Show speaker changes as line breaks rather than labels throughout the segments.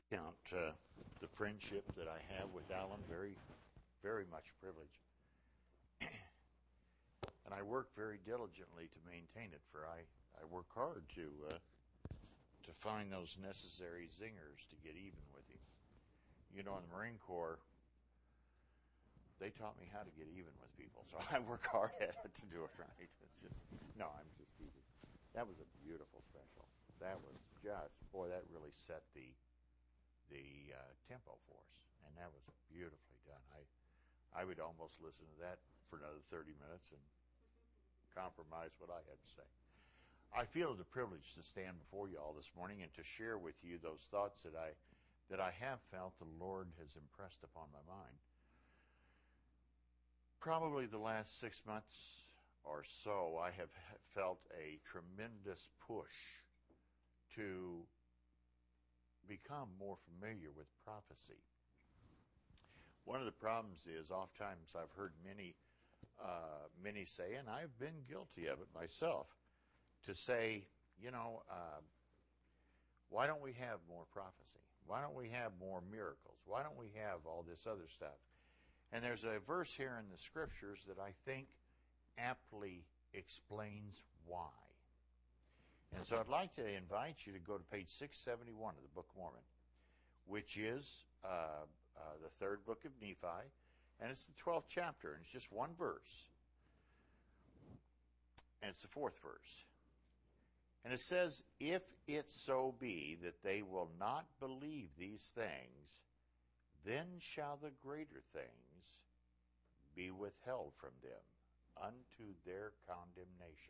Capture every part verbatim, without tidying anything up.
count uh, the friendship that I have with Alan very, very much privileged. And I work very diligently to maintain it, for I, I work hard to uh, to find those necessary zingers to get even with him. You know, in the Marine Corps, they taught me how to get even with people, so I work hard at it to do it right. It's just, no, I'm just teasing. That was a beautiful special. That was just, boy, that really set the the uh, tempo for us, and that was beautifully done. I I would almost listen to that for another thirty minutes and compromise what I had to say. I feel the privilege to stand before you all this morning and to share with you those thoughts that I that I have felt the Lord has impressed upon my mind. Probably the last six months or so, I have felt a tremendous push to become more familiar with prophecy. One of the problems is, oftentimes I've heard many, uh, many say, and I've been guilty of it myself, to say, you know, uh, why don't we have more prophecy? Why don't we have more miracles? Why don't we have all this other stuff? And there's a verse here in the Scriptures that I think aptly explains why. And so I'd like to invite you to go to page six seventy-one of the Book of Mormon, which is uh, uh, the third book of Nephi, and it's the twelfth chapter, and it's just one verse. And it's the fourth verse. And it says, "If it so be that they will not believe these things, then shall the greater things be withheld from them unto their condemnation."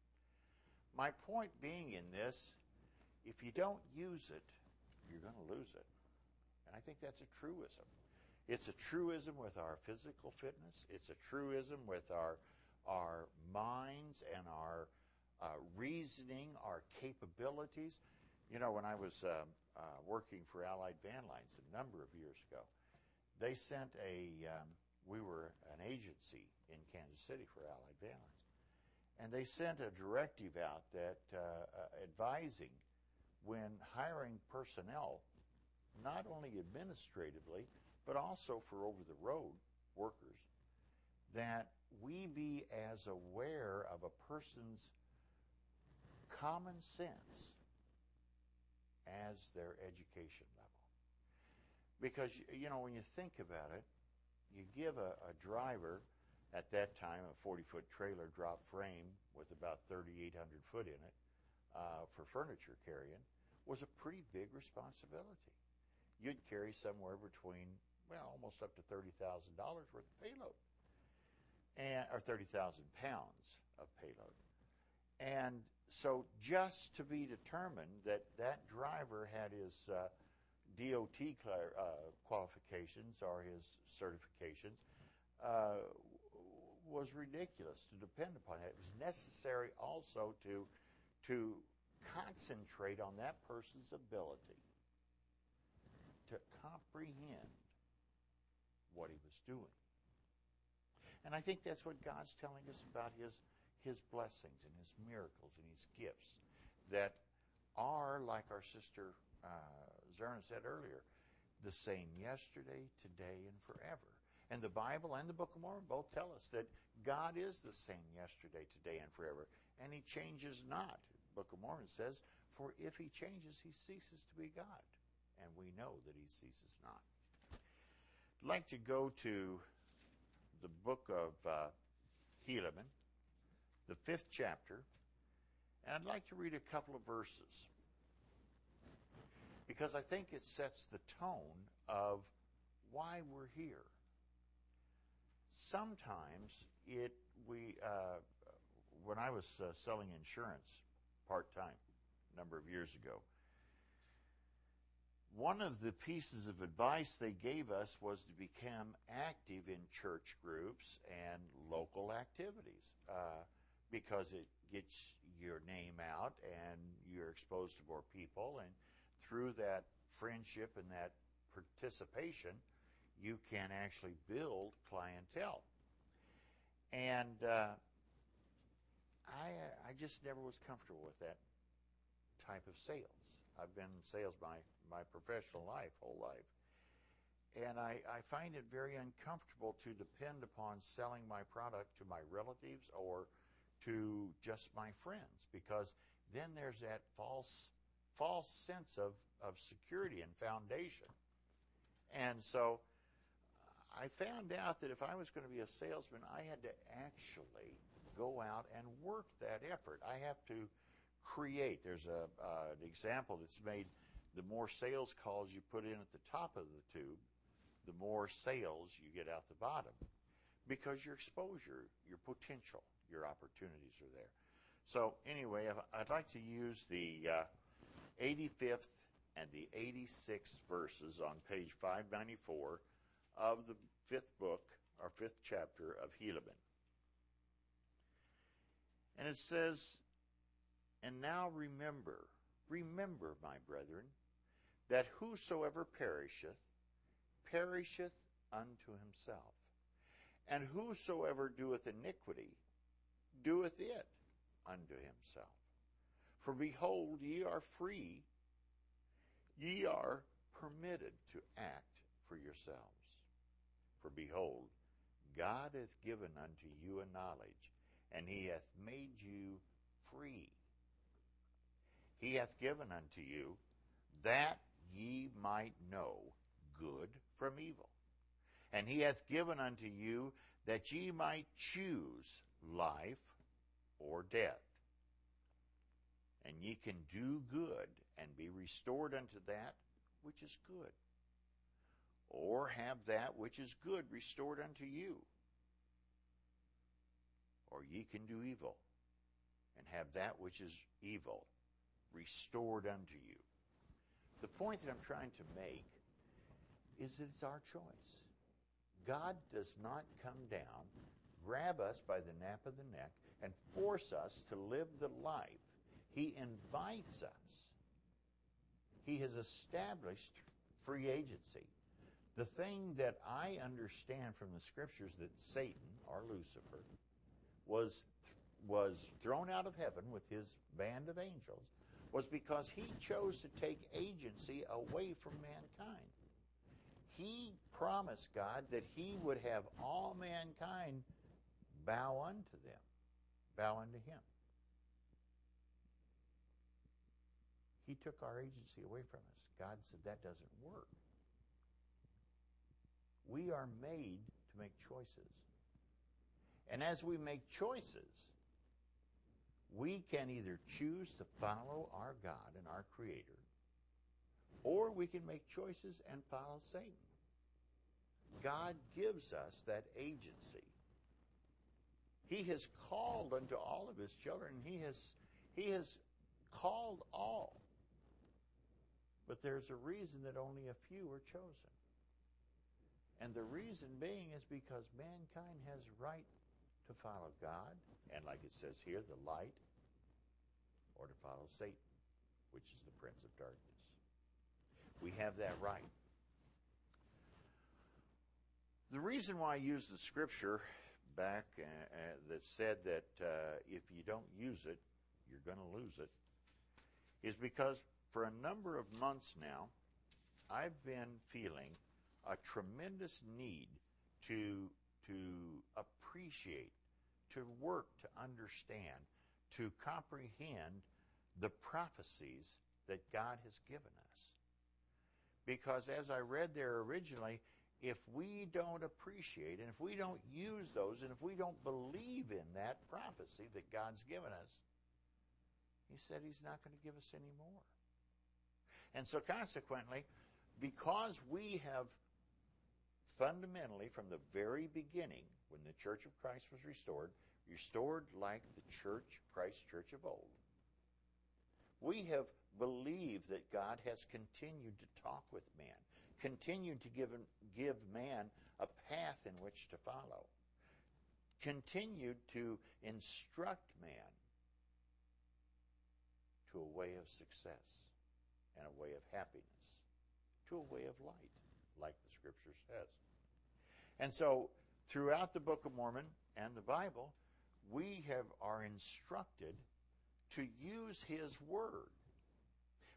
My point being in this, if you don't use it, you're going to lose it. And I think that's a truism. It's a truism with our physical fitness. It's a truism with our, our minds and our uh, reasoning, our capabilities. You know, when I was uh, uh, working for Allied Van Lines a number of years ago, they sent a, um, we were an agency in Kansas City for Allied Van Lines. And they sent a directive out that uh, uh, advising when hiring personnel, not only administratively, but also for over-the-road workers, that we be as aware of a person's common sense as their education level. Because, you know, when you think about it, you give a, a driver, at that time, a forty-foot trailer drop frame with about thirty-eight hundred foot in it uh, for furniture carrying, was a pretty big responsibility. You'd carry somewhere between, well, almost up to thirty thousand dollars worth of payload, and or thirty thousand pounds of payload. And so just to be determined that that driver had his uh, D O T uh, qualifications or his certifications uh, was ridiculous to depend upon that. It was necessary also to, to concentrate on that person's ability to comprehend what he was doing. And I think that's what God's telling us about his, his blessings and his miracles and his gifts that are, like our sister uh, Zerna said earlier, the same yesterday, today, and forever. And the Bible and the Book of Mormon both tell us that God is the same yesterday, today, and forever. And he changes not. The Book of Mormon says, for if he changes, he ceases to be God. And we know that he ceases not. I'd like to go to the book of uh, Helaman, the fifth chapter, and I'd like to read a couple of verses, because I think it sets the tone of why we're here. Sometimes it we uh, when I was uh, selling insurance part-time a number of years ago, one of the pieces of advice they gave us was to become active in church groups and local activities uh, because it gets your name out and you're exposed to more people, and through that friendship and that participation, you can actually build clientele. And uh, I, I just never was comfortable with that type of sales. I've been in sales my, my professional life, whole life. And I, I find it very uncomfortable to depend upon selling my product to my relatives or to just my friends, because then there's that false false sense of, of security and foundation. And so I found out that if I was going to be a salesman, I had to actually go out and work that effort. I have to create. There's a uh, an example that's made. The more sales calls you put in at the top of the tube, the more sales you get out the bottom, because your exposure, your potential, your opportunities are there. So anyway, I'd like to use the uh, eighty-fifth and the eighty-sixth verses on page five ninety-four of the fifth book, or fifth chapter of Helaman. And it says, "And now remember, remember, my brethren, that whosoever perisheth, perisheth unto himself. And whosoever doeth iniquity, doeth it unto himself. For behold, ye are free, ye are permitted to act for yourselves. For behold, God hath given unto you a knowledge, and he hath made you free. He hath given unto you that ye might know good from evil. And he hath given unto you that ye might choose life or death. And ye can do good and be restored unto that which is good, or have that which is good restored unto you. Or ye can do evil and have that which is evil restored unto you." The point that I'm trying to make is that it's our choice. God does not come down, grab us by the nape of the neck, and force us to live the life. He invites us. He has established free agency. The thing that I understand from the Scriptures that Satan, or Lucifer, was, was thrown out of heaven with his band of angels was because he chose to take agency away from mankind. He promised God that he would have all mankind bow unto them, bow unto him. He took our agency away from us. God said that doesn't work. We are made to make choices. And as we make choices, we can either choose to follow our God and our Creator, or we can make choices and follow Satan. God gives us that agency. He has called unto all of his children. He has, he has called all. But there's a reason that only a few are chosen. And the reason being is because mankind has right to follow God, and like it says here, the light, or to follow Satan, which is the prince of darkness. We have that right. The reason why I use the scripture back uh, uh, that said that uh, if you don't use it, you're going to lose it, is because for a number of months now, I've been feeling a tremendous need to, to appreciate, to work, to understand, to comprehend the prophecies that God has given us. Because as I read there originally, if we don't appreciate and if we don't use those and if we don't believe in that prophecy that God's given us, he said he's not going to give us any more. And so consequently, because we have fundamentally from the very beginning, when the Church of Christ was restored, restored like the church, Christ Church of old, we have believed that God has continued to talk with man, continued to give, give man a path in which to follow, continued to instruct man to a way of success and a way of happiness, to a way of light, like the Scripture says. And so, throughout the Book of Mormon and the Bible, we have are instructed to use his word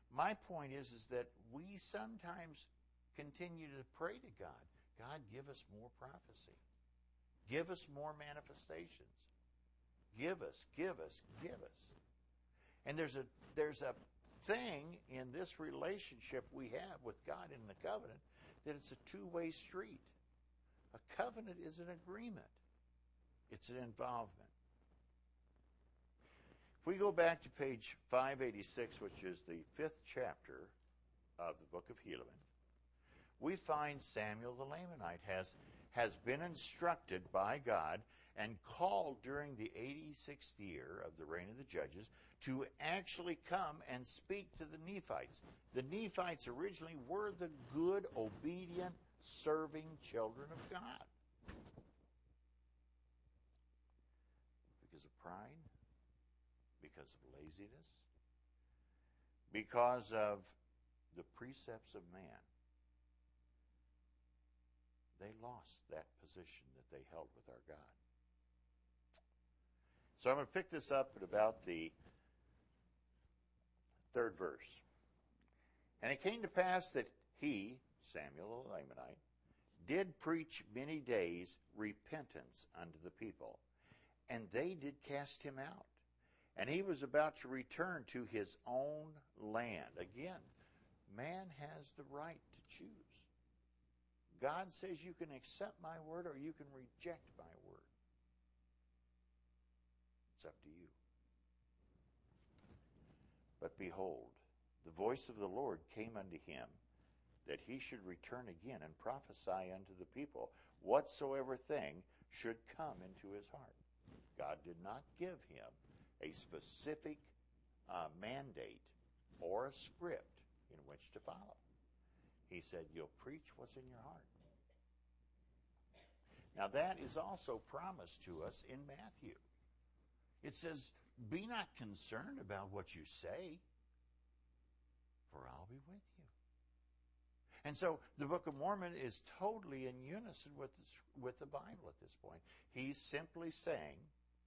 my point is, is that we sometimes continue to pray to God. God, give us more prophecy. Give us more manifestations. Give us, give us, give us. And there's a there's a thing in this relationship we have with God in the covenant that it's a two-way street. A covenant is an agreement. It's an involvement. If we go back to page five eighty-six, which is the fifth chapter of the book of Helaman, we find Samuel the Lamanite has, has been instructed by God and called during the eighty-sixth year of the reign of the judges to actually come and speak to the Nephites. The Nephites originally were the good, obedient, serving children of God. Because of pride, because of laziness, because of the precepts of man, they lost that position that they held with our God. So I'm going to pick this up at about the third verse. And it came to pass that he, Samuel the Lamanite, did preach many days repentance unto the people, and they did cast him out. And he was about to return to his own land. Again, man has the right to choose. God says you can accept my word or you can reject my word. It's up to you. But behold, the voice of the Lord came unto him, that he should return again and prophesy unto the people whatsoever thing should come into his heart. God did not give him a specific uh, mandate or a script in which to follow. He said, you'll preach what's in your heart. Now that is also promised to us in Matthew. It says, be not concerned about what you say, for I'll be with you. And so the Book of Mormon is totally in unison with the, with the Bible at this point. He's simply saying,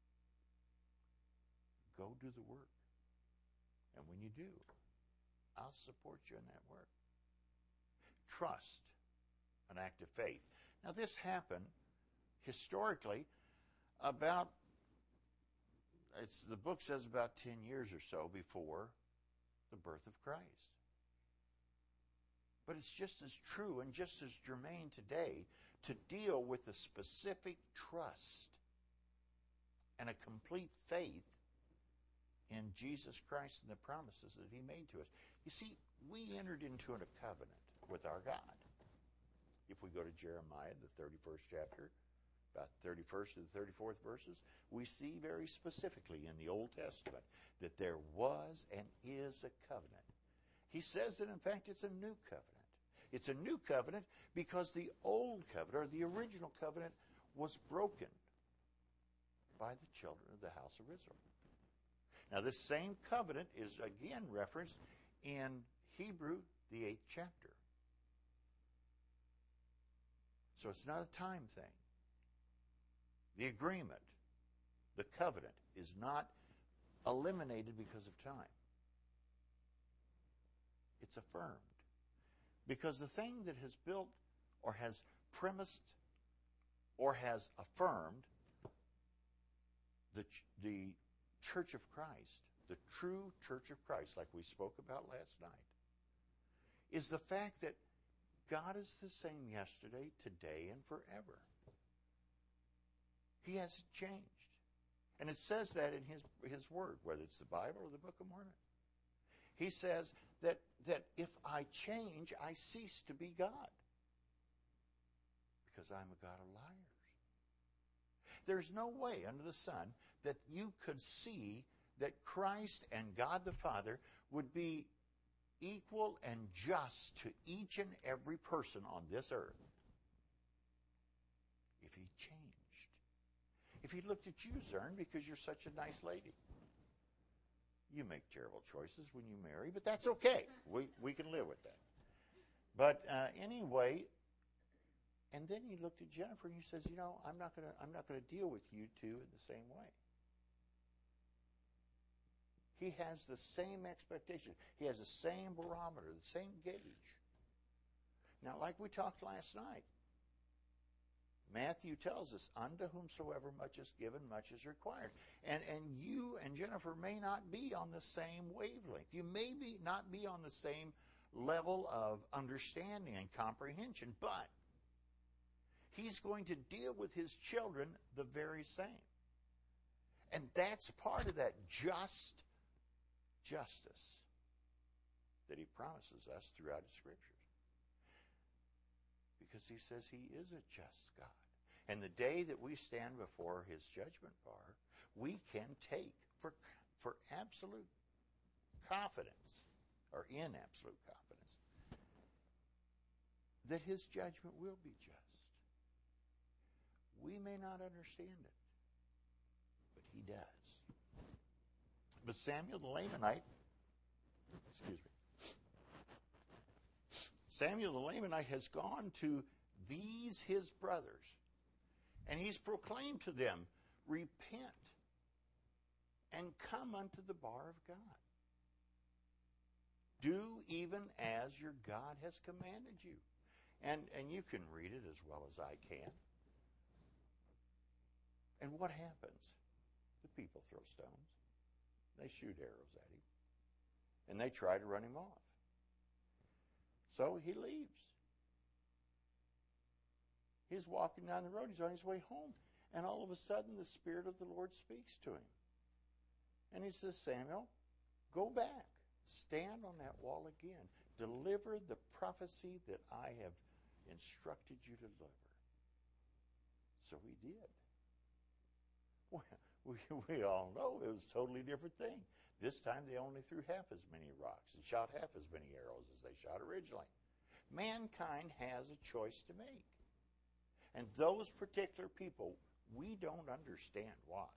go do the work. And when you do, I'll support you in that work. Trust, an act of faith. Now this happened historically about, it's, the book says about ten years or so before the birth of Christ. But it's just as true and just as germane today to deal with the specific trust and a complete faith in Jesus Christ and the promises that he made to us. You see, we entered into a covenant with our God. If we go to Jeremiah, the thirty-first chapter, about thirty-first to the thirty-fourth verses, we see very specifically in the Old Testament that there was and is a covenant. He says that, in fact, it's a new covenant. It's a new covenant because the old covenant, or the original covenant, was broken by the children of the house of Israel. Now, this same covenant is again referenced in Hebrew, the eighth chapter. So it's not a time thing. The agreement, the covenant, is not eliminated because of time. It's affirmed. Because the thing that has built or has premised or has affirmed the, the Church of Christ, the true Church of Christ, like we spoke about last night, is the fact that God is the same yesterday, today, and forever. He hasn't changed. And it says that in his, his word, whether it's the Bible or the Book of Mormon. He says that, that if I change, I cease to be God. Because I'm a God of liars. There's no way under the sun that you could see that Christ and God the Father would be equal and just to each and every person on this earth if he changed. If he looked at you, Zern, because you're such a nice lady. You make terrible choices when you marry, but that's okay. We we can live with that. But uh, anyway, and then he looked at Jennifer and he says, "You know, I'm not gonna I'm not gonna deal with you two in the same way." He has the same expectation. He has the same barometer, the same gauge. Now, like we talked last night, Matthew tells us, unto whomsoever much is given, much is required. And, and you and Jennifer may not be on the same wavelength. You may be not be on the same level of understanding and comprehension, but He's going to deal with His children the very same. And that's part of that just justice that He promises us throughout the Scriptures. Because He says He is a just God. And the day that we stand before His judgment bar, we can take for, for absolute confidence, or in absolute confidence, that His judgment will be just. We may not understand it, but He does. But Samuel the Lamanite, excuse me, Samuel the Lamanite has gone to these his brothers, and he's proclaimed to them, repent and come unto the bar of God. Do even as your God has commanded you. And, and you can read it as well as I can. And what happens? The people throw stones. They shoot arrows at him. And they try to run him off. So he leaves. He's walking down the road. He's on his way home. And all of a sudden, the Spirit of the Lord speaks to him. And he says, Samuel, go back. Stand on that wall again. Deliver the prophecy that I have instructed you to deliver. So he did. Well, we, we all know it was a totally different thing. This time they only threw half as many rocks and shot half as many arrows as they shot originally. Mankind has a choice to make. And those particular people, we don't understand why.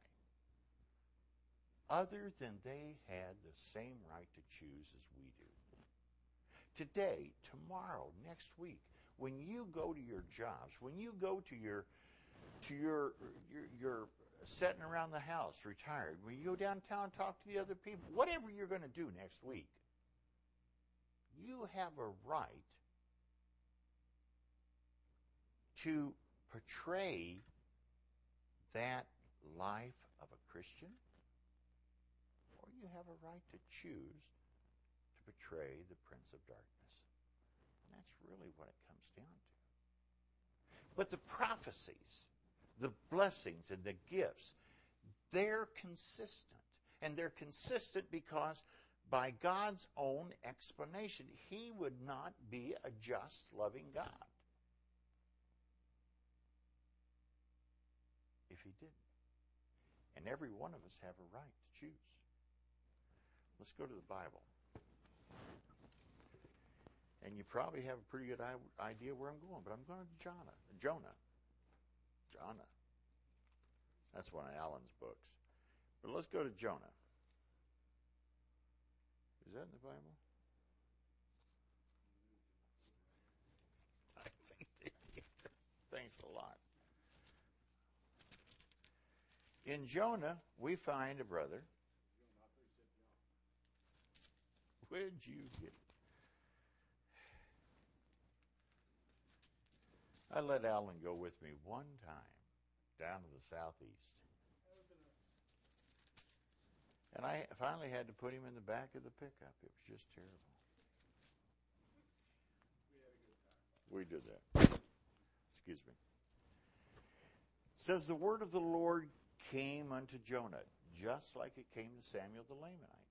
Other than they had the same right to choose as we do. Today, tomorrow, next week, when you go to your jobs, when you go to your to your your, your sitting around the house, retired, when you go downtown and talk to the other people, whatever you're going to do next week, you have a right to portray that life of a Christian, or you have a right to choose to portray the Prince of Darkness. And that's really what it comes down to. But the prophecies, the blessings, and the gifts, they're consistent. And they're consistent because by God's own explanation, He would not be a just, loving God if He didn't. And every one of us have a right to choose. Let's go to the Bible. And you probably have a pretty good idea where I'm going, but I'm going to Jonah. Jonah. Jonah. That's one of Alan's books. But let's go to Jonah. Is that in the Bible? I think they did. Thanks a lot. In Jonah, we find a brother. Where'd you get? I let Alan go with me one time down to the southeast. And I finally had to put him in the back of the pickup. It was just terrible. We did that. Excuse me. It says the word of the Lord came unto Jonah, just like it came to Samuel the Lamanite.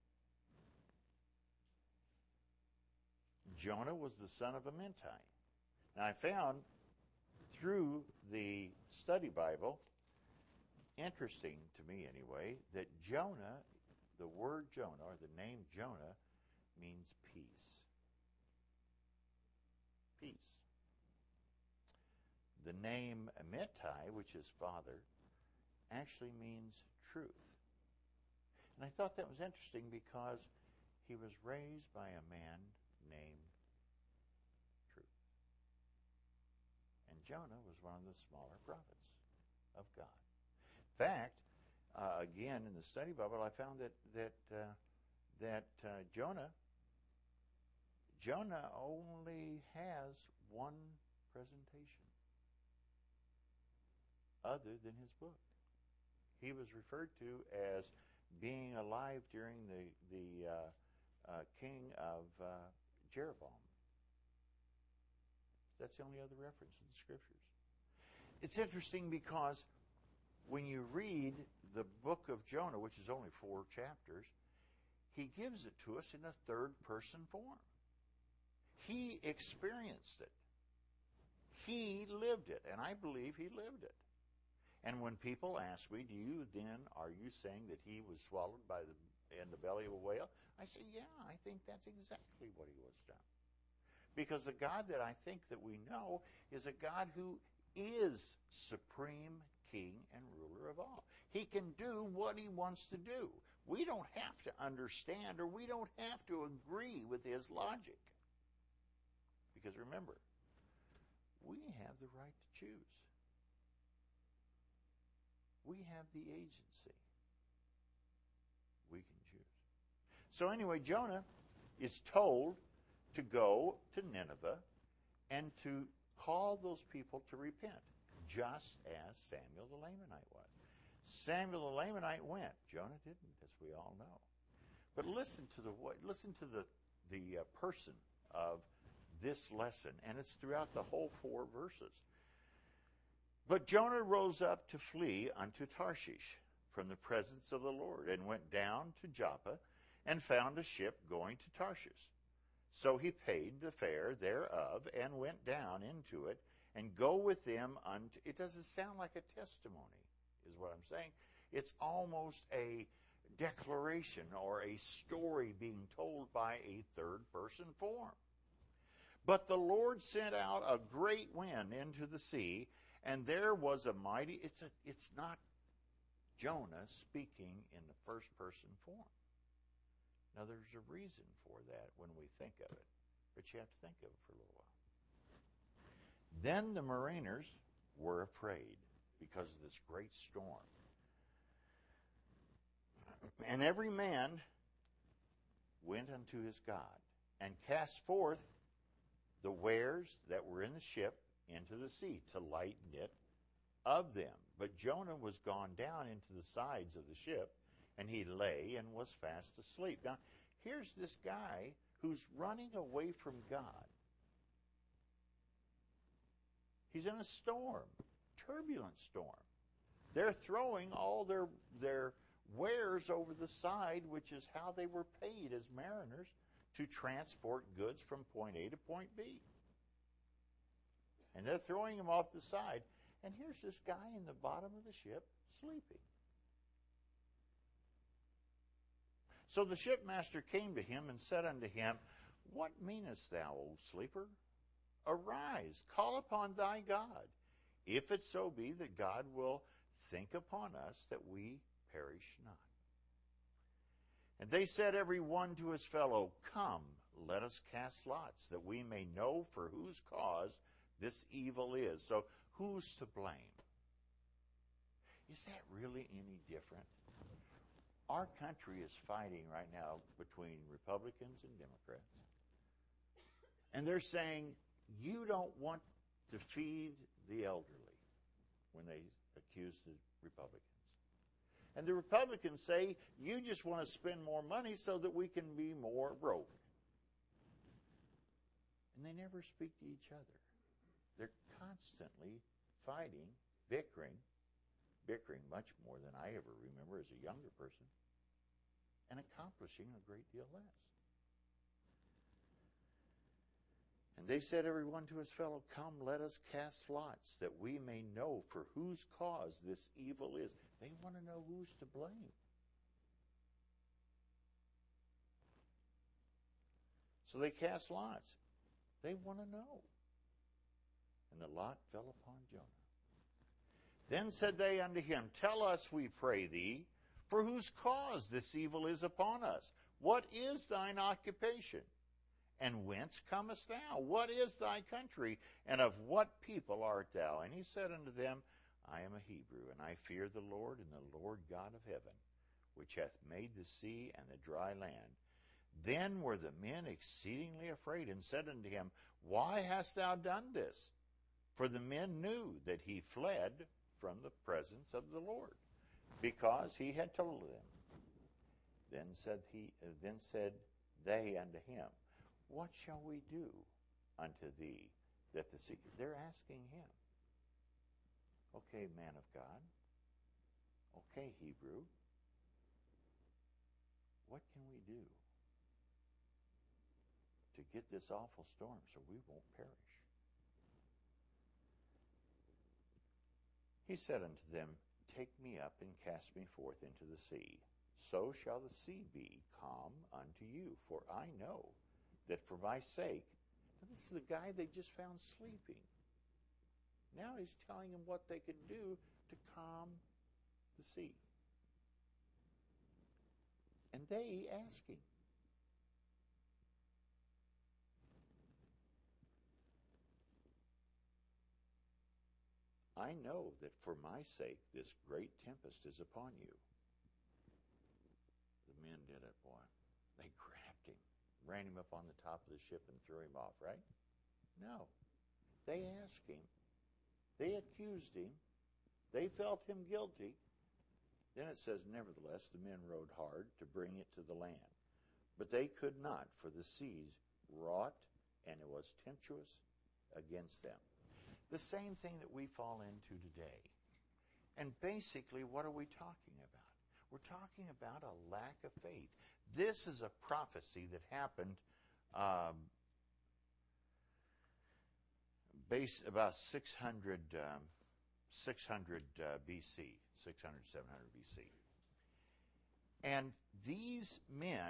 Jonah was the son of Amittai. Now I found through the study Bible, interesting to me anyway, that Jonah, the word Jonah, or the name Jonah, means peace. Peace. The name Amittai, which is father, actually means truth. And I thought that was interesting because he was raised by a man named Truth. And Jonah was one of the smaller prophets of God. In fact, uh, again in the study Bible, I found that that uh, that uh, Jonah Jonah only has one presentation other than his book. He was referred to as being alive during the the uh, uh, king of uh, Jeroboam. That's the only other reference in the scriptures. It's interesting because when you read the book of Jonah, which is only four chapters, he gives it to us in a third-person form. He experienced it. He lived it, and I believe he lived it. And when people ask me, do you then, are you saying that he was swallowed by the in the belly of a whale? I say, yeah, I think that's exactly what he was done. Because the God that I think that we know is a God who is supreme king and ruler of all. He can do what he wants to do. We don't have to understand or we don't have to agree with his logic. Because remember, we have the right to choose. We have the agency. We can choose. So anyway, Jonah is told to go to Nineveh and to call those people to repent, just as Samuel the Lamanite was. Samuel the Lamanite went. Jonah didn't, as we all know. But listen to the listen to the the uh, person of this lesson, and it's throughout the whole four verses. But Jonah rose up to flee unto Tarshish from the presence of the Lord, and went down to Joppa, and found a ship going to Tarshish. So he paid the fare thereof, and went down into it, and go with them unto... It doesn't sound like a testimony, is what I'm saying. It's almost a declaration or a story being told by a third-person form. But the Lord sent out a great wind into the sea, and there was a mighty... It's a, it's not Jonah speaking in the first-person form. Now, there's a reason for that when we think of it, but you have to think of it for a little while. Then the mariners were afraid because of this great storm. And every man went unto his God, and cast forth the wares that were in the ship into the sea, to lighten it of them. But Jonah was gone down into the sides of the ship, and he lay and was fast asleep. Now, here's this guy who's running away from God. He's in a storm, turbulent storm. They're throwing all their their wares over the side, which is how they were paid as mariners to transport goods from point A to point B. And they're throwing them off the side. And here's this guy in the bottom of the ship sleeping. So the shipmaster came to him and said unto him, What meanest thou, O sleeper? Arise, call upon thy God, if it so be that God will think upon us that we perish not. And they said every one to his fellow, Come, let us cast lots, that we may know for whose cause this evil is. So who's to blame? Is that really any different? Our country is fighting right now between Republicans and Democrats. And they're saying, you don't want to feed the elderly, when they accuse the Republicans. And the Republicans say, you just want to spend more money so that we can be more broke. And they never speak to each other. They're constantly fighting, bickering, bickering much more than I ever remember as a younger person, and accomplishing a great deal less. And they said every one to his fellow, Come, let us cast lots, that we may know for whose cause this evil is. They want to know who's to blame. So they cast lots. They want to know. And the lot fell upon Jonah. Then said they unto him, Tell us, we pray thee, for whose cause this evil is upon us. What is thine occupation? And whence comest thou? What is thy country? And of what people art thou? And he said unto them, I am a Hebrew, and I fear the Lord and the Lord God of heaven, which hath made the sea and the dry land. Then were the men exceedingly afraid, and said unto him, Why hast thou done this? For the men knew that he fled from the presence of the Lord, because he had told them. Then said he, uh, then said they unto him, What shall we do unto thee that the sea? They're asking him. Okay, man of God. Okay, Hebrew. What can we do to get this awful storm so we won't perish? He said unto them, Take me up and cast me forth into the sea. So shall the sea be calm unto you. For I know that for my sake, now this is the guy they just found sleeping. Now he's telling them what they could do to calm the sea. And they asking. I know that for my sake this great tempest is upon you. The men did it, boy. They grabbed him, ran him up on the top of the ship and threw him off, right? No. They asked him. They accused him. They felt him guilty. Then it says, Nevertheless, the men rowed hard to bring it to the land. But they could not, for the seas wrought, and it was tempestuous against them. The same thing that we fall into today. And basically, what are we talking about? We're talking about a lack of faith. This is a prophecy that happened um, base about six hundred, um, six hundred uh, B C, six hundred, seven hundred B C. And these men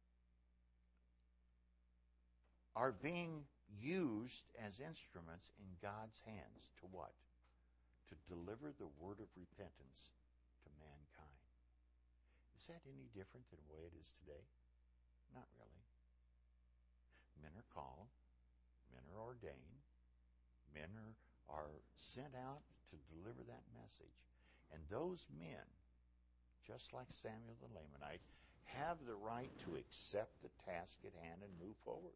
are being used as instruments in God's hands to what? To deliver the word of repentance to mankind. Is that any different than the way it is today? Not really. Men are called, men are ordained, men are, are sent out to deliver that message. And those men, just like Samuel the Lamanite, have the right to accept the task at hand and move forward.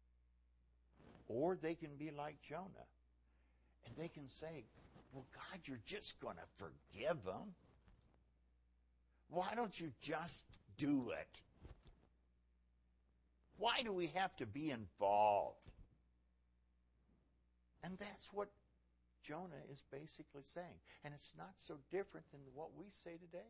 Or they can be like Jonah, and they can say, well, God, you're just going to forgive them. Why don't you just do it? Why do we have to be involved? And that's what Jonah is basically saying. And it's not so different than what we say today.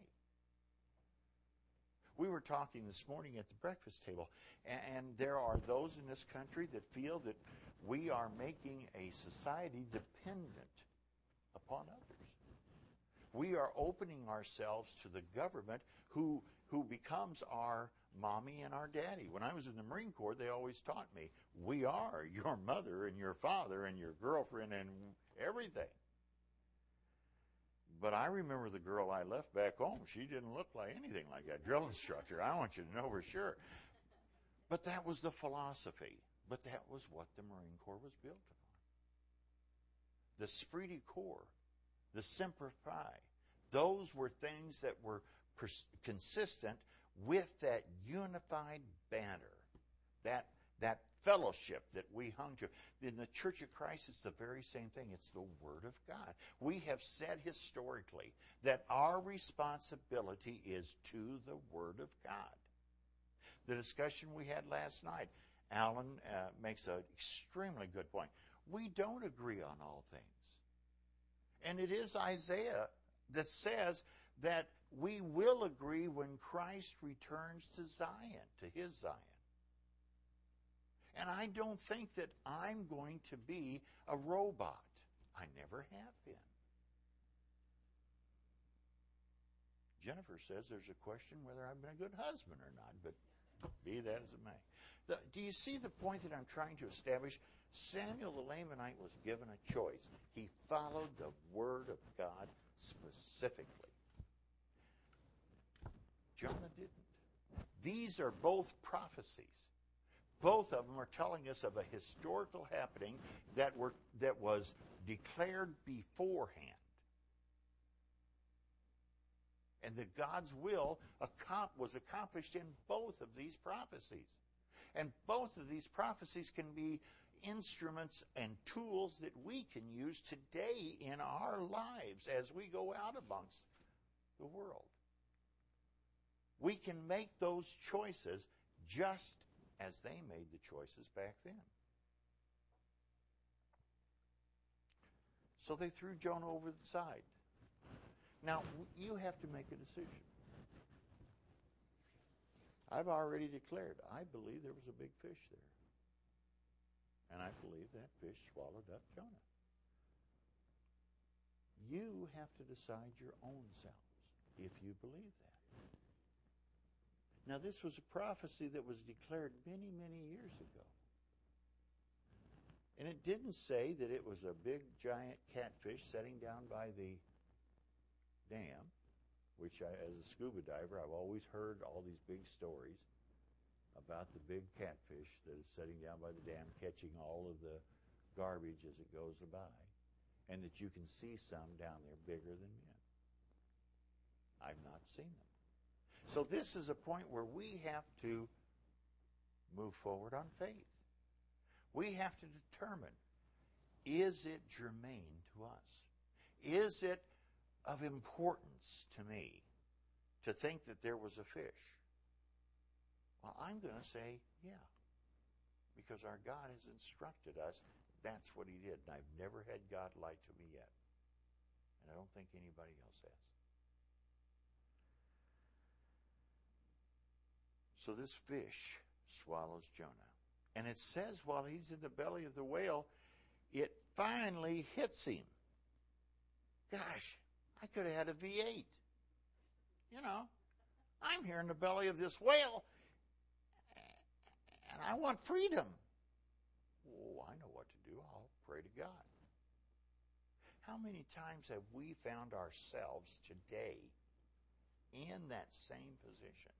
We were talking this morning at the breakfast table, and there are those in this country that feel that we are making a society dependent upon others. We are opening ourselves to the government who, who becomes our mommy and our daddy. When I was in the Marine Corps, they always taught me, we are your mother and your father and your girlfriend and everything. But I remember the girl I left back home. She didn't look like anything like that drill instructor. I want you to know for sure. But that was the philosophy. But that was what the Marine Corps was built upon. The esprit de corps, the Semper Fi, those were things that were pers- consistent with that unified banner, that that fellowship that we hung to. In the Church of Christ, it's the very same thing. It's the Word of God. We have said historically that our responsibility is to the Word of God. The discussion we had last night, Alan uh, makes an extremely good point. We don't agree on all things. And it is Isaiah that says that we will agree when Christ returns to Zion, to his Zion. And I don't think that I'm going to be a robot. I never have been. Jennifer says there's a question whether I've been a good husband or not, but be that as it may. The, do you see the point that I'm trying to establish? Samuel the Lamanite was given a choice. He followed the Word of God specifically. Jonah didn't. These are both prophecies. Both of them are telling us of a historical happening that were that was declared beforehand. And that God's will was accomplished in both of these prophecies. And both of these prophecies can be instruments and tools that we can use today in our lives as we go out amongst the world. We can make those choices just as they made the choices back then. So they threw Jonah over the side. Now, you have to make a decision. I've already declared, I believe there was a big fish there. And I believe that fish swallowed up Jonah. You have to decide your own selves if you believe that. Now, this was a prophecy that was declared many, many years ago. And it didn't say that it was a big, giant catfish sitting down by the dam, which I, as a scuba diver, I've always heard all these big stories about the big catfish that is sitting down by the dam catching all of the garbage as it goes by, and that you can see some down there bigger than men. I've not seen them. So this is a point where we have to move forward on faith. We have to determine, is it germane to us? Is it of importance to me to think that there was a fish? Well, I'm going to say, yeah, because our God has instructed us. That's what he did. And I've never had God lie to me yet. And I don't think anybody else has. So this fish swallows Jonah. And it says while he's in the belly of the whale, it finally hits him. Gosh, I could have had a V eight. You know, I'm here in the belly of this whale, and I want freedom. Oh, I know what to do. I'll pray to God. How many times have we found ourselves today in that same position?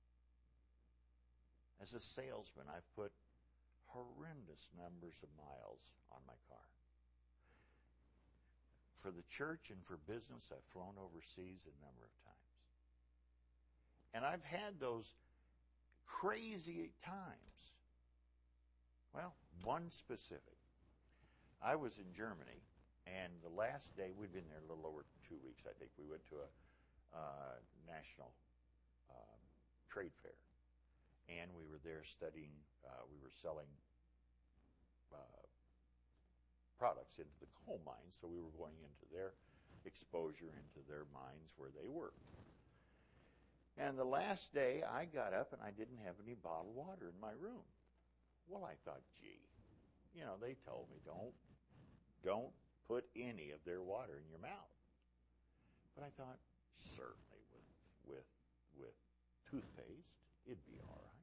As a salesman, I've put horrendous numbers of miles on my car. For the church and for business, I've flown overseas a number of times. And I've had those crazy times. Well, one specific. I was in Germany, and the last day, we'd been there a little over two weeks, I think. We went to a uh, national uh, trade fair. And we were there studying, uh, we were selling uh, products into the coal mines, so we were going into their exposure into their mines where they were. And the last day, I got up and I didn't have any bottled water in my room. Well, I thought, gee, you know, they told me, don't, don't put any of their water in your mouth. But I thought, certainly with, with, with toothpaste, it'd be all right.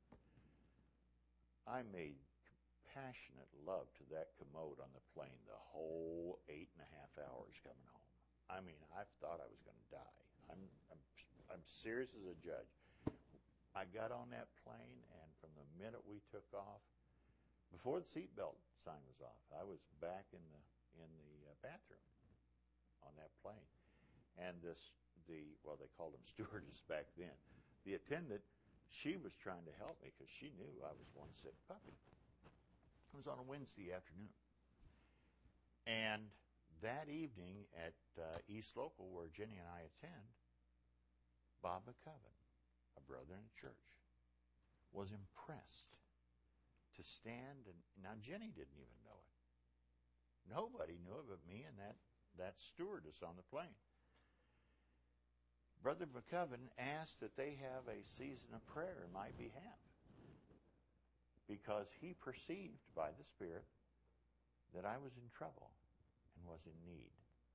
I made passionate love to that commode on the plane the whole eight and a half hours coming home. I mean, I thought I was going to die. I'm, I'm, I'm serious as a judge. I got on that plane, and from the minute we took off, before the seatbelt sign was off, I was back in the in the uh, bathroom on that plane. And this, the well, they called them stewardess back then. The attendant, she was trying to help me because she knew I was one sick puppy. It was on a Wednesday afternoon. And that evening at uh, East Local, where Jenny and I attend, Bob McCubbin, a brother in the church, was impressed to stand. And now Jenny didn't even know it. Nobody knew it but me and that, that stewardess on the plane. Brother McCubbin asked that they have a season of prayer in my behalf because he perceived by the Spirit that I was in trouble and was in need.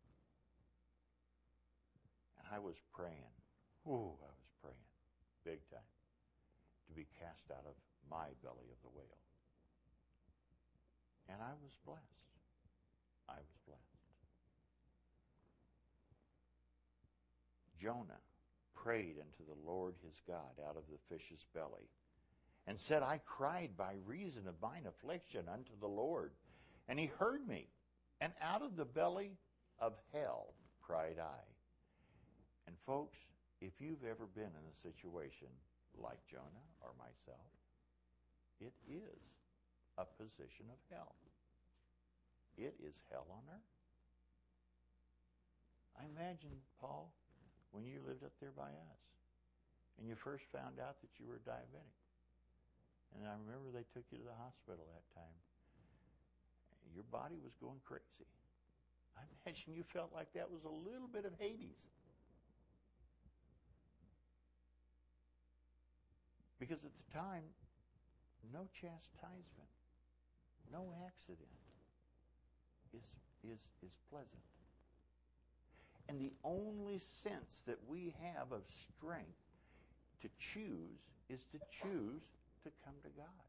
And I was praying. Ooh, I was praying big time to be cast out of my belly of the whale. And I was blessed. I was blessed. Jonah prayed unto the Lord his God out of the fish's belly, and said, I cried by reason of mine affliction unto the Lord, and he heard me, and out of the belly of hell cried I. And folks, if you've ever been in a situation like Jonah or myself, it is a position of hell. It is hell on earth. I imagine, Paul, when you lived up there by us, and you first found out that you were diabetic. And I remember they took you to the hospital that time. Your body was going crazy. I imagine you felt like that was a little bit of Hades. Because at the time, no chastisement, no accident is, is, is pleasant. And the only sense that we have of strength to choose is to choose to come to God.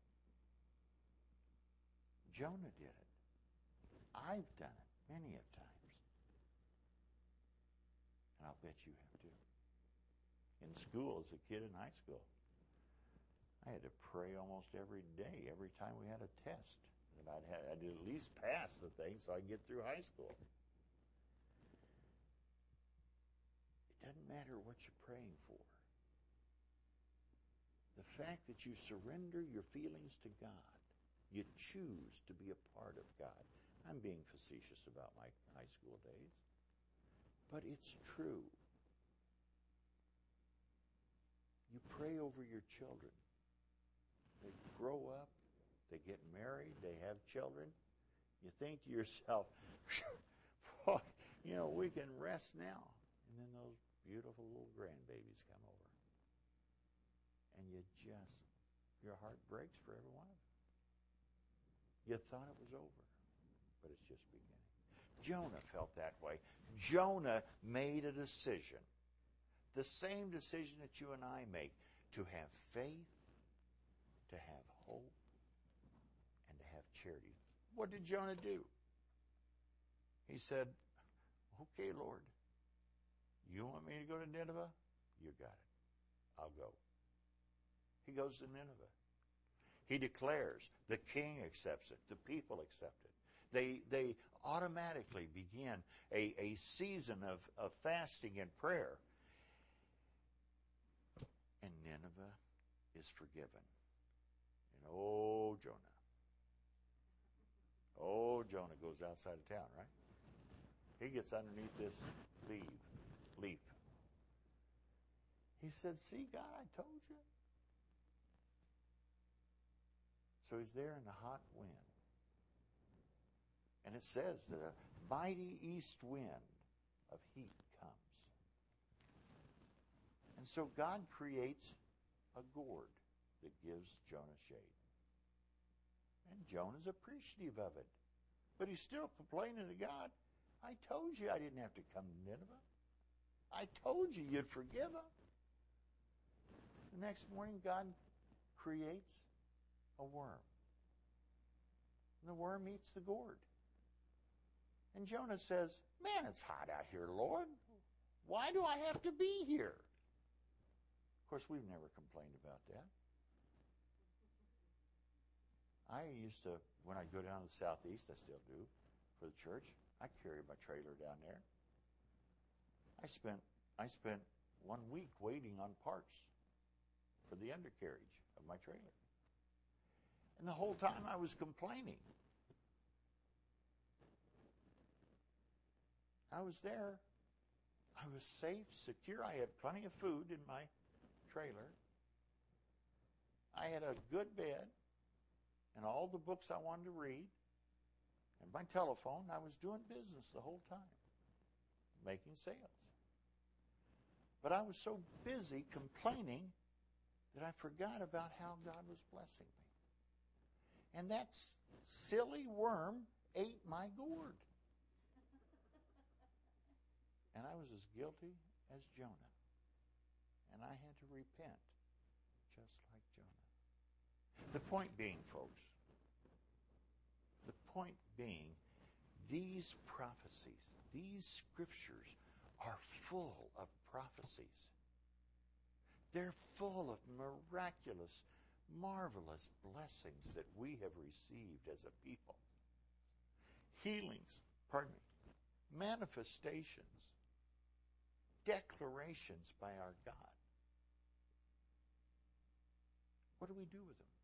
Jonah did it. I've done it many of times. And I'll bet you have too. In school, as a kid in high school, I had to pray almost every day, every time we had a test, that I'd, have, I'd at least pass the thing so I'd get through high school. It doesn't matter what you're praying for. The fact that you surrender your feelings to God, you choose to be a part of God. I'm being facetious about my high school days, but it's true. You pray over your children. They grow up, they get married, they have children. You think to yourself, boy, you know, we can rest now. And then those beautiful little grandbabies come over. And you just, your heart breaks for every one of them. You thought it was over, but it's just beginning. Jonah felt that way. Jonah made a decision, the same decision that you and I make, to have faith, to have hope, and to have charity. What did Jonah do? He said, okay, Lord, you want me to go to Nineveh? You got it. I'll go. He goes to Nineveh. He declares. The king accepts it. The people accept it. They, they automatically begin a, a season of, of fasting and prayer. And Nineveh is forgiven. And oh, Jonah. Oh, Jonah goes outside of town, right? He gets underneath this leaf. leaf. He said, see, God, I told you. So he's there in the hot wind. And it says that a mighty east wind of heat comes. And so God creates a gourd that gives Jonah shade. And Jonah's appreciative of it. But he's still complaining to God. I told you I didn't have to come to Nineveh. I told you you'd forgive him. The next morning, God creates a worm. And the worm eats the gourd. And Jonah says, man, it's hot out here, Lord. Why do I have to be here? Of course, we've never complained about that. I used to, when I go down to the southeast, I still do, for the church, I carry my trailer down there. I spent I spent one week waiting on parts for the undercarriage of my trailer. And the whole time I was complaining. I was there. I was safe, secure. I had plenty of food in my trailer. I had a good bed and all the books I wanted to read. And my telephone, I was doing business the whole time, making sales. But I was so busy complaining that I forgot about how God was blessing me. And that silly worm ate my gourd. And I was as guilty as Jonah. And I had to repent, just like Jonah. The point being, folks, the point being, these prophecies, these scriptures are full of prophecies. They're full of miraculous, marvelous blessings that we have received as a people. Healings, pardon me, manifestations, declarations by our God. What do we do with them?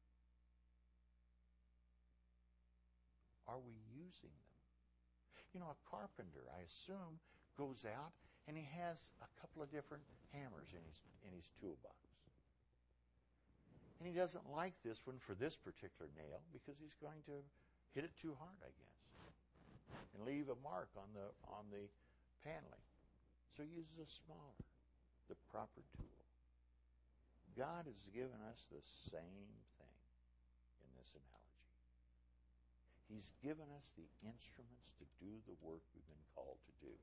Are we using them? You know, a carpenter, I assume, goes out and he has a couple of different hammers in his in his toolbox. And he doesn't like this one for this particular nail because he's going to hit it too hard, I guess, and leave a mark on the on the paneling. So he uses a smaller, the proper tool. God has given us the same thing in this analogy. He's given us the instruments to do the work we've been called to do.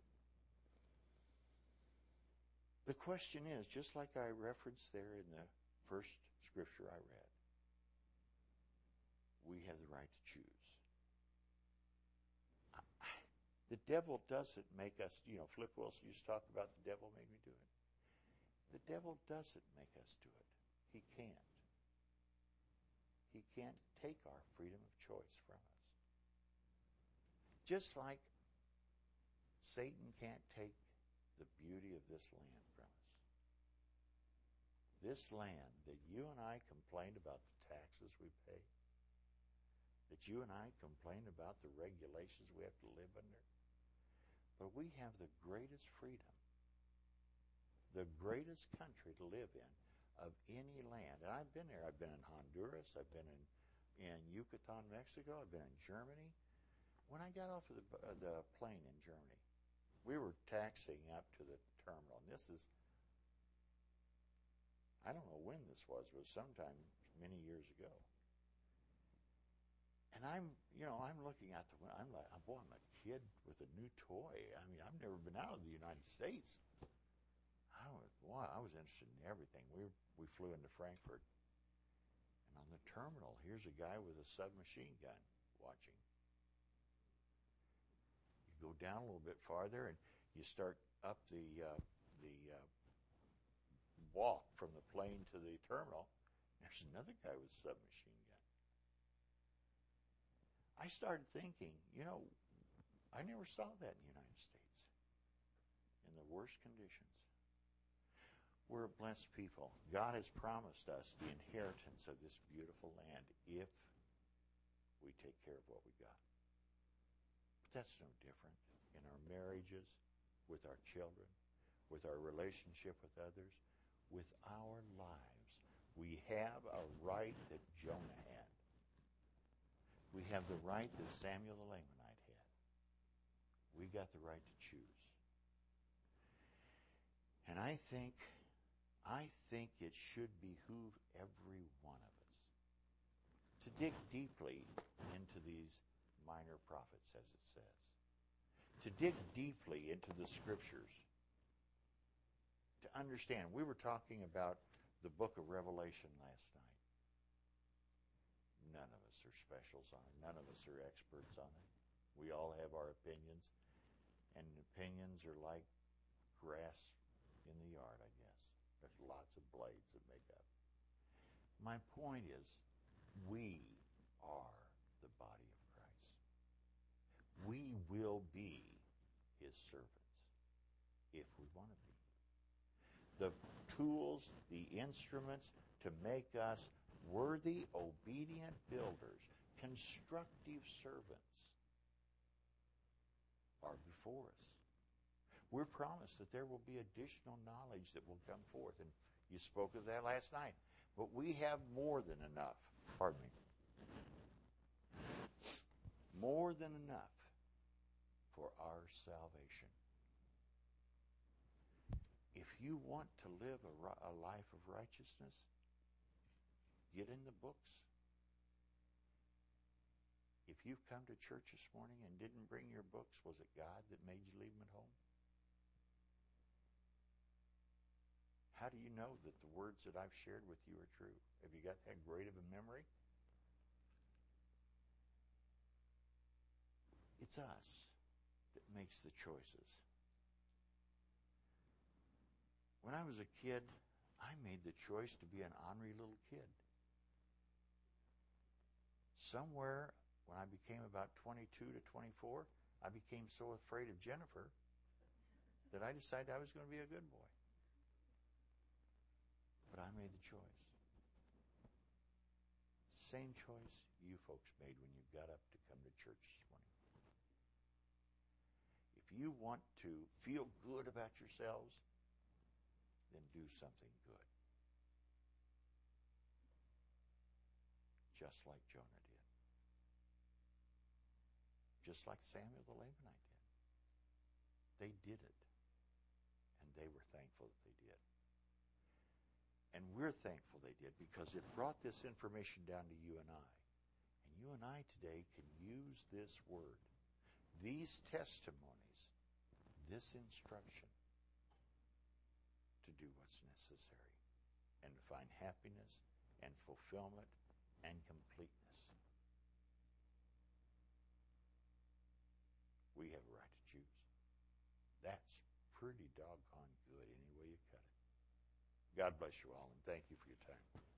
The question is, just like I referenced there in the first scripture I read, we have the right to choose. I, I, the devil doesn't make us, you know, Flip Wilson used to talk about the devil made me do it. The devil doesn't make us do it. He can't. He can't take our freedom of choice from us. Just like Satan can't take the beauty of this land from us. This land that you and I complained about the taxes we pay, that you and I complain about the regulations we have to live under, but we have the greatest freedom, the greatest country to live in of any land. And I've been there. I've been in Honduras. I've been in, in Yucatan, Mexico. I've been in Germany. When I got off of the, uh, the plane in Germany, we were taxiing up to the terminal. And this is, I don't know when this was. It was sometime many years ago. And I'm, you know, I'm looking out the window. I'm like, boy, I'm a kid with a new toy. I mean, I've never been out of the United States. I was, boy, I was interested in everything. We we flew into Frankfurt, and on the terminal, here's a guy with a submachine gun watching. You go down a little bit farther, and you start up the uh, the uh, walk from the plane to the terminal. There's another guy with a submachine gun. I started thinking, you know, I never saw that in the United States in the worst conditions. We're a blessed people. God has promised us the inheritance of this beautiful land if we take care of what we got. But that's no different in our marriages, with our children, with our relationship with others, with our lives. We have a right that Jonah had. We have the right that Samuel the Lamanite had. We got the right to choose. And I think, I think it should behoove every one of us to dig deeply into these minor prophets, as it says. To dig deeply into the scriptures. To understand. We were talking about the book of Revelation last night. None of us are specials on it. None of us are experts on it. We all have our opinions. And opinions are like grass in the yard, I guess. There's lots of blades that make up. My point is, we are the body of Christ. We will be his servants if we want to be. The tools, the instruments to make us worthy, obedient builders, constructive servants are before us. We're promised that there will be additional knowledge that will come forth, and you spoke of that last night. But we have more than enough. Pardon me. More than enough for our salvation. If you want to live a, a life of righteousness, get in the books. If you've come to church this morning and didn't bring your books, was it God that made you leave them at home? How do you know that the words that I've shared with you are true? Have you got that great of a memory? It's us that makes the choices. When I was a kid, I made the choice to be an ornery little kid. Somewhere when I became about twenty-two to twenty-four, I became so afraid of Jennifer that I decided I was going to be a good boy. But I made the choice. Same choice you folks made when you got up to come to church this morning. If you want to feel good about yourselves, then do something good. Just like Jonah did. Just like Samuel the Lamanite did. They did it. And they were thankful that they did. And we're thankful they did because it brought this information down to you and I. And you and I today can use this word, these testimonies, this instruction to do what's necessary and to find happiness and fulfillment and completeness. We have a right to choose. That's pretty doggone good any way you cut it. God bless you all, and thank you for your time.